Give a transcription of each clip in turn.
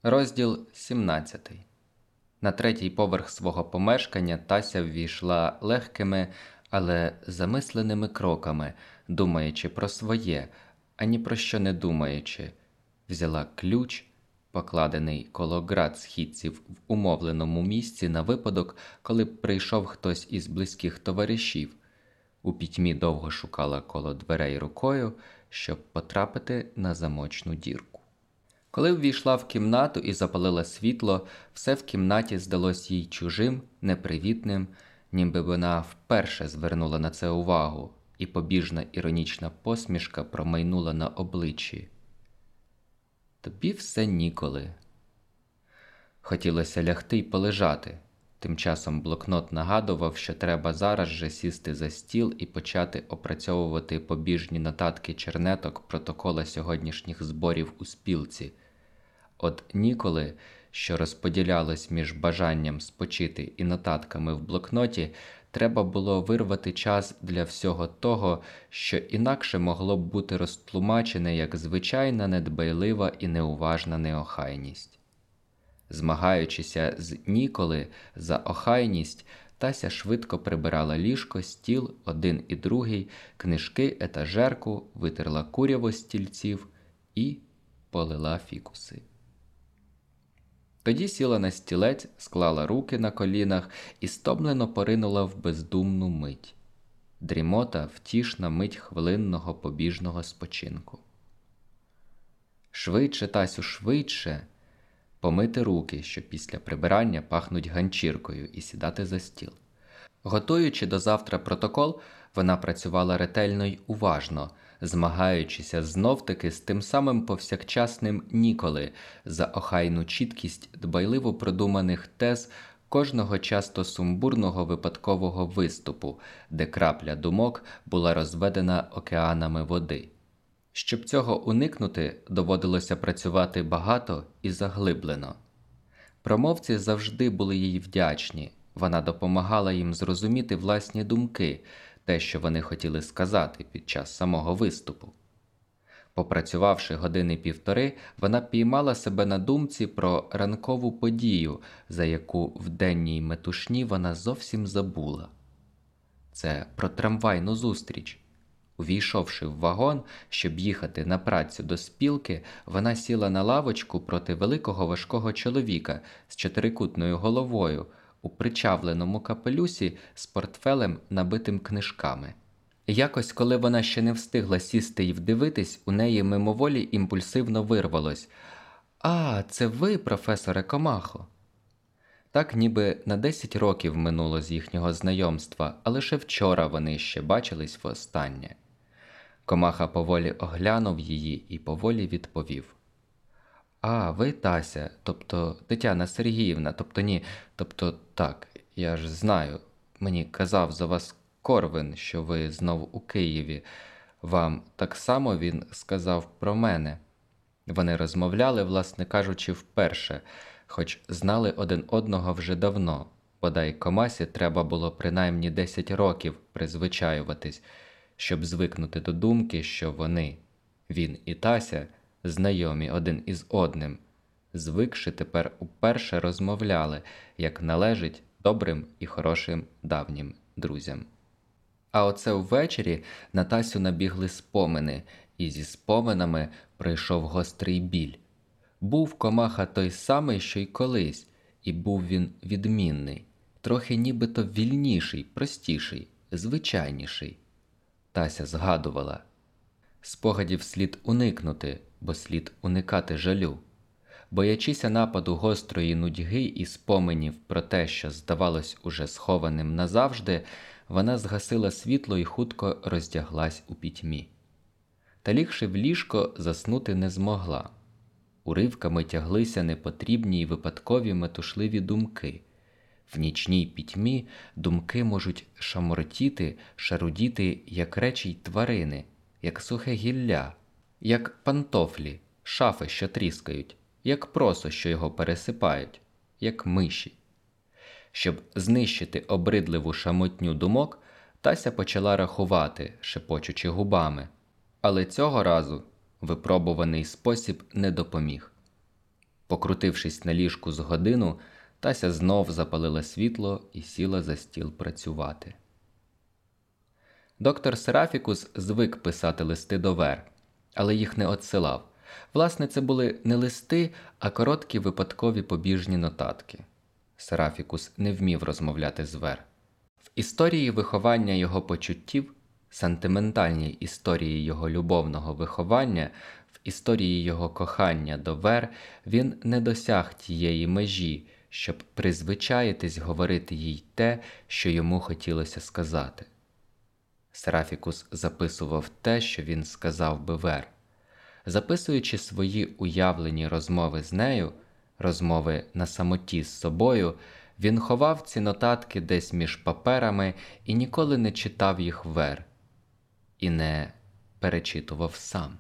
Розділ 17. На третій поверх свого помешкання Тася ввійшла легкими, але замисленими кроками, думаючи про своє, а ні про що не думаючи. Взяла ключ, покладений коло град східців в умовленому місці на випадок, коли б прийшов хтось із близьких товаришів. У пітьмі довго шукала коло дверей рукою, щоб потрапити на замочну дірку. Коли ввійшла в кімнату і запалила світло, все в кімнаті здалось їй чужим, непривітним, ніби вона вперше звернула на це увагу, і побіжна іронічна посмішка промайнула на обличчі. «Тобі все ніколи». Хотілося лягти й полежати. Тим часом блокнот нагадував, що треба зараз же сісти за стіл і почати опрацьовувати побіжні нотатки чернеток протокола сьогоднішніх зборів у спілці. От ніколи, що розподілялось між бажанням спочити і нотатками в блокноті, треба було вирвати час для всього того, що інакше могло б бути розтлумачене як звичайна недбайлива і неуважна неохайність. Змагаючися з ніколи за охайність, Тася швидко прибирала ліжко, стіл, один і другий, книжки, етажерку, витерла куряво з стільців і полила фікуси. Тоді сіла на стілець, склала руки на колінах і стомлено поринула в бездумну мить. Дрімота – втішна мить хвилинного побіжного спочинку. Швидше, Тасю, швидше! Помити руки, що після прибирання пахнуть ганчіркою, і сідати за стіл. Готуючи до завтра протокол, вона працювала ретельно й уважно, змагаючися знов-таки з тим самим повсякчасним ніколи за охайну чіткість дбайливо продуманих тез кожного часто сумбурного випадкового виступу, де крапля думок була розведена океанами води. Щоб цього уникнути, доводилося працювати багато і заглиблено. Промовці завжди були їй вдячні, вона допомагала їм зрозуміти власні думки, те, що вони хотіли сказати під час самого виступу. Попрацювавши години півтори, вона піймала себе на думці про ранкову подію, за яку в денній метушні вона зовсім забула. Це про трамвайну зустріч. Увійшовши в вагон, щоб їхати на працю до спілки, вона сіла на лавочку проти великого важкого чоловіка з чотирикутною головою, у причавленому капелюсі з портфелем, набитим книжками. Якось, коли вона ще не встигла сісти й вдивитись, у неї мимоволі імпульсивно вирвалось: «А, це ви, професоре Комахо!» Так ніби на 10 років минуло з їхнього знайомства, а лише вчора вони ще бачились востаннє. Комаха поволі оглянув її і поволі відповів: «А, ви Тася, тобто Тетяна Сергіївна, тобто так, я ж знаю, мені казав за вас Корвин, що ви знов у Києві. Вам так само він сказав про мене». Вони розмовляли, власне кажучи, вперше, хоч знали один одного вже давно, бодай Комасі треба було принаймні 10 років призвичаюватись, щоб звикнути до думки, що вони, він і Тася, знайомі один із одним, звикши тепер уперше розмовляли, як належить добрим і хорошим давнім друзям. А оце ввечері на Тасю набігли спомини, і зі споминами прийшов гострий біль. Був Комаха той самий, що й колись, і був він відмінний, трохи нібито вільніший, простіший, звичайніший. Тася згадувала. Спогадів слід уникнути, бо слід уникати жалю. Боячися нападу гострої нудьги і споменів про те, що здавалось уже схованим назавжди, вона згасила світло і хутко роздяглась у пітьмі. Та лігши в ліжко, заснути не змогла. Уривками тяглися непотрібні й випадкові метушливі думки. В нічній пітьмі думки можуть шамортіти, шарудіти, як речі й тварини, як сухе гілля, як пантофлі, шафи, що тріскають, як просо, що його пересипають, як миші. Щоб знищити обридливу шамотню думок, Тася почала рахувати, шепочучи губами. Але цього разу випробуваний спосіб не допоміг. Покрутившись на ліжку з годину, Тася знов запалила світло і сіла за стіл працювати. Доктор Серафікус звик писати листи до Вер, але їх не одсилав. Власне, це були не листи, а короткі випадкові побіжні нотатки. Серафікус не вмів розмовляти з Вер. В історії виховання його почуттів, сентиментальній історії його любовного виховання, в історії його кохання до Вер він не досяг тієї межі, щоб призвичаїтись говорити їй те, що йому хотілося сказати. Серафікус записував те, що він сказав би Вер. Записуючи свої уявлені розмови з нею, розмови на самоті з собою, він ховав ці нотатки десь між паперами і ніколи не читав їх Вер. І не перечитував сам.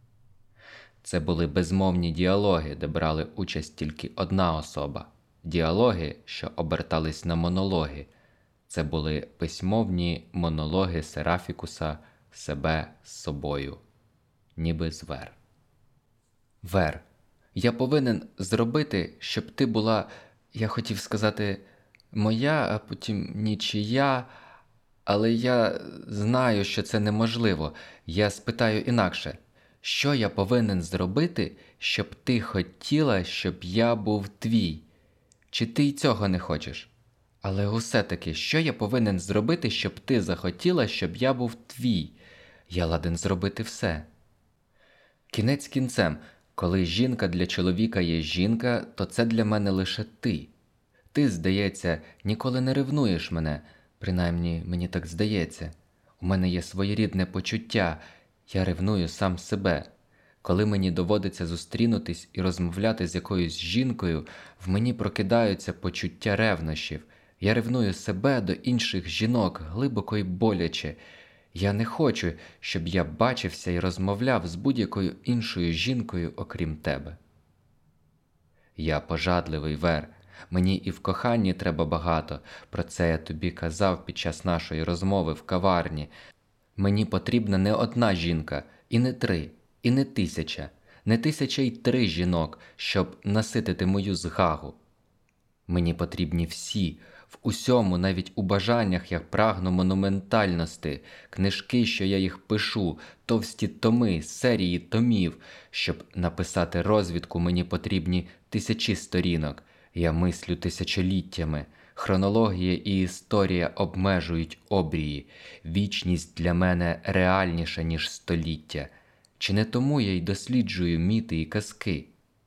Це були безмовні діалоги, де брали участь тільки одна особа. Діалоги, що обертались на монологи. Це були письмовні монологи Серафікуса себе з собою, ніби з Вер. Вер, я повинен зробити, щоб ти була, я хотів сказати, моя, а потім нічия, але я знаю, що це неможливо. Я спитаю інакше. Що я повинен зробити, щоб ти хотіла, щоб я був твій? Чи ти й цього не хочеш? Але усе-таки, що я повинен зробити, щоб ти захотіла, щоб я був твій? Я ладен зробити все. Кінець кінцем, коли жінка для чоловіка є жінка, то це для мене лише ти. Ти, здається, ніколи не ревнуєш мене, принаймні мені так здається. У мене є своєрідне почуття, я ревную сам себе. Коли мені доводиться зустрінутись і розмовляти з якоюсь жінкою, в мені прокидаються почуття ревнощів. Я ревную себе до інших жінок глибоко й боляче. Я не хочу, щоб я бачився і розмовляв з будь-якою іншою жінкою, окрім тебе. Я пожадливий, Вер. Мені і в коханні треба багато. Про це я тобі казав під час нашої розмови в каварні. Мені потрібна не одна жінка, і не 3, і не 1000, не 1003 жінок, щоб наситити мою згагу. Мені потрібні всі, в усьому, навіть у бажаннях я прагну монументальності, книжки, що я їх пишу, товсті томи, серії томів. Щоб написати розвідку, мені потрібні 1000 сторінок. Я мислю тисячоліттями. Хронологія і історія обмежують обрії. Вічність для мене реальніша, ніж століття. Чи не тому я й досліджую міти і казки?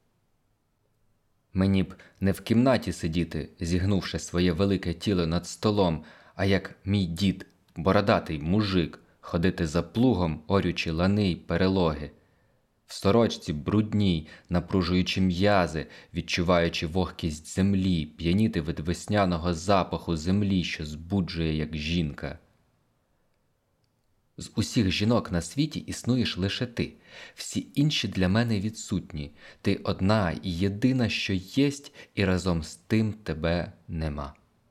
Мені б не в кімнаті сидіти, зігнувши своє велике тіло над столом, а як мій дід, бородатий мужик, ходити за плугом, орючи лани й перелоги. В сорочці брудній, напружуючи м'язи, відчуваючи вогкість землі, п'яніти від весняного запаху землі, що збуджує, як жінка. З усіх жінок на світі існуєш лише ти. Всі інші для мене відсутні. Ти одна і єдина, що єсть, і разом з тим тебе нема.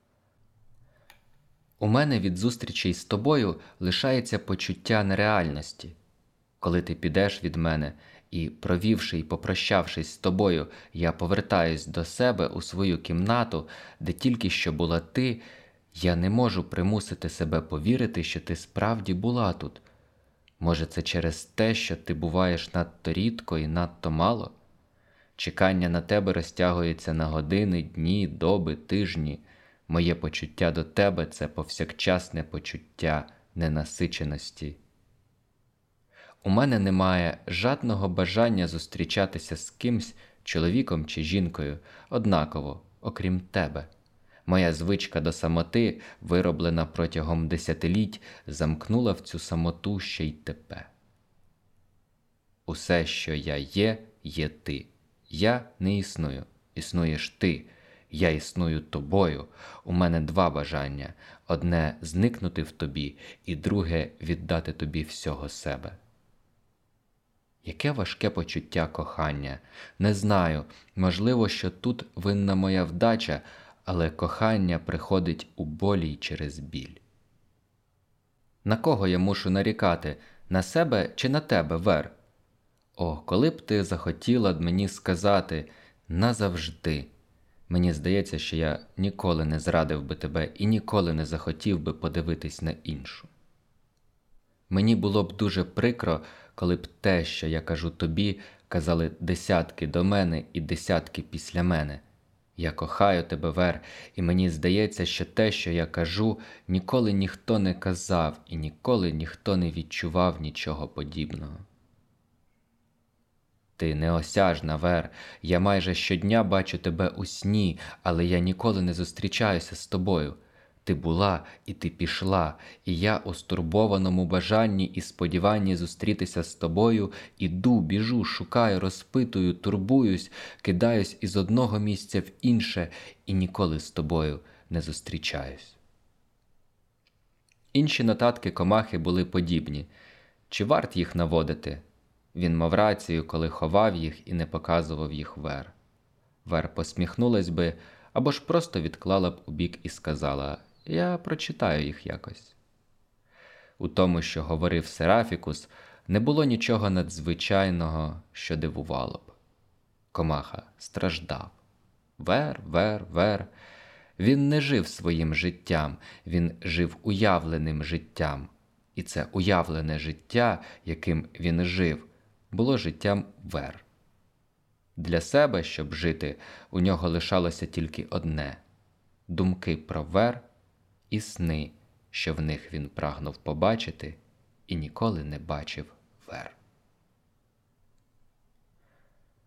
У мене від зустрічей з тобою лишається почуття нереальності. Коли ти підеш від мене, і, провівши й попрощавшись з тобою, я повертаюсь до себе у свою кімнату, де тільки що була ти, я не можу примусити себе повірити, що ти справді була тут. Може, це через те, що ти буваєш надто рідко і надто мало? Чекання на тебе розтягується на години, дні, доби, тижні. Моє почуття до тебе – це повсякчасне почуття ненасиченості. У мене немає жодного бажання зустрічатися з кимсь, чоловіком чи жінкою, однаково, окрім тебе. Моя звичка до самоти, вироблена протягом десятиліть, замкнула в цю самоту ще й тебе. Усе, що я є, є ти. Я не існую. Існуєш ти. Я існую тобою. У мене 2 бажання. Одне – зникнути в тобі, і друге – віддати тобі всього себе. Яке важке почуття кохання. Не знаю, можливо, що тут винна моя вдача, але кохання приходить у болі й через біль. На кого я мушу нарікати? На себе чи на тебе, Вер? О, коли б ти захотіла мені сказати, назавжди. Мені здається, що я ніколи не зрадив би тебе і ніколи не захотів би подивитись на іншу. Мені було б дуже прикро, коли б те, що я кажу тобі, казали десятки до мене і десятки після мене. Я кохаю тебе, Вер, і мені здається, що те, що я кажу, ніколи ніхто не казав і ніколи ніхто не відчував нічого подібного. Ти неосяжна, Вер, я майже щодня бачу тебе у сні, але я ніколи не зустрічаюся з тобою. Ти була і ти пішла, і я у стурбованому бажанні і сподіванні зустрітися з тобою іду, біжу, шукаю, розпитую, турбуюсь, кидаюсь із одного місця в інше і ніколи з тобою не зустрічаюсь. Інші нотатки Комахи були подібні. Чи варт їх наводити? Він мав рацію, коли ховав їх і не показував їх Вер. Вер посміхнулась би, або ж просто відклала б у бік і сказала: «Я прочитаю їх якось». У тому, що говорив Серафікус, не було нічого надзвичайного, що дивувало б. Комаха страждав. Вер, Вер, Вер. Він не жив своїм життям, він жив уявленим життям. І це уявлене життя, яким він жив, було життям Вер. Для себе, щоб жити, у нього лишалося тільки одне – думки про Вер і сни, що в них він прагнув побачити і ніколи не бачив Вер.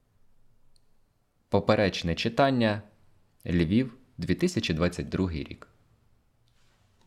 Поперечне читання. Львів, 2022 рік.